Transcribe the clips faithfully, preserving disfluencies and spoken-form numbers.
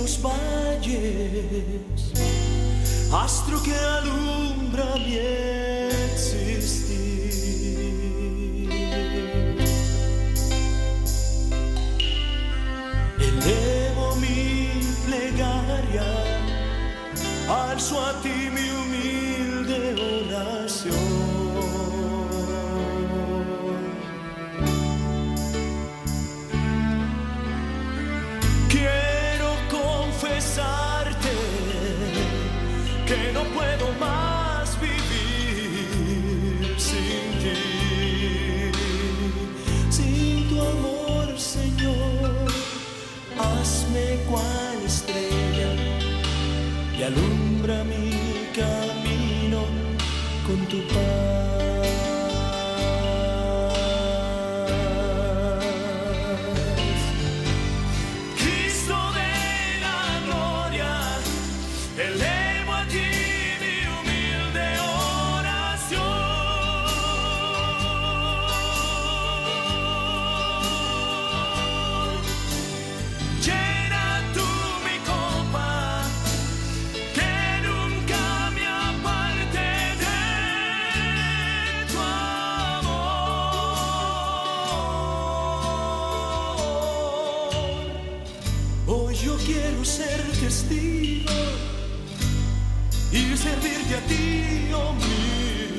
los valles, astro que alumbra mi existir. Elevo mi plegaria, alzo a ti mi humilde oración. Confesarte que no puedo más vivir sin ti, sin tu amor, Señor. Hazme cual estrella y alumbra mi camino con tu paz. Elevo a ti mi humilde oración. Llena tú mi copa, que nunca me aparte de tu amor. Hoy yo quiero ser testigo y servirte a ti, oh mi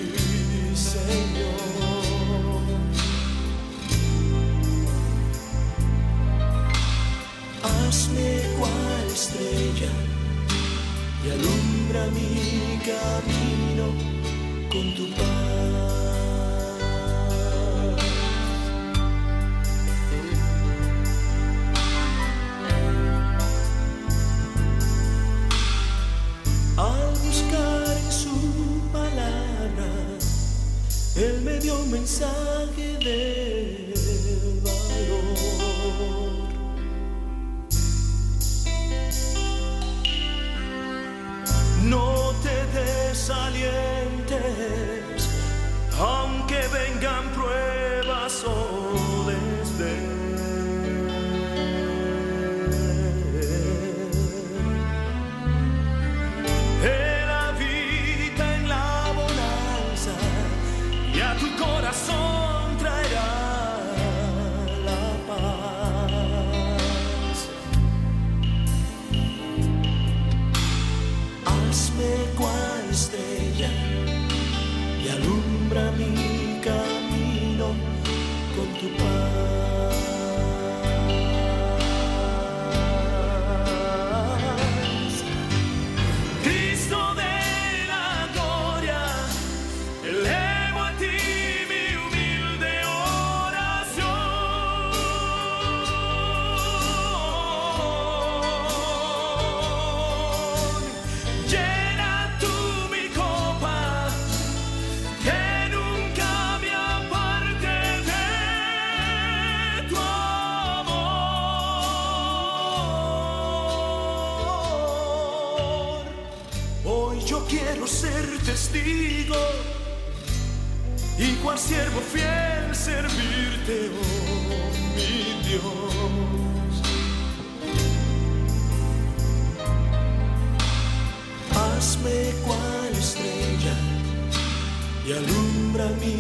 Señor. Hazme cual estrella y alumbra mi camino con tu paz. Al buscar en su palabra, Él me dio un mensaje de valor. No te desalientes, aunque vengan pruebas o desdén. Corazón traerá la paz. Hazme cual estrella y alumbra mi camino con tu paz. Cristo de la gloria, elevo a ti ser testigo y cual siervo fiel servirte, oh mi Dios. Hazme cual estrella y alumbra mi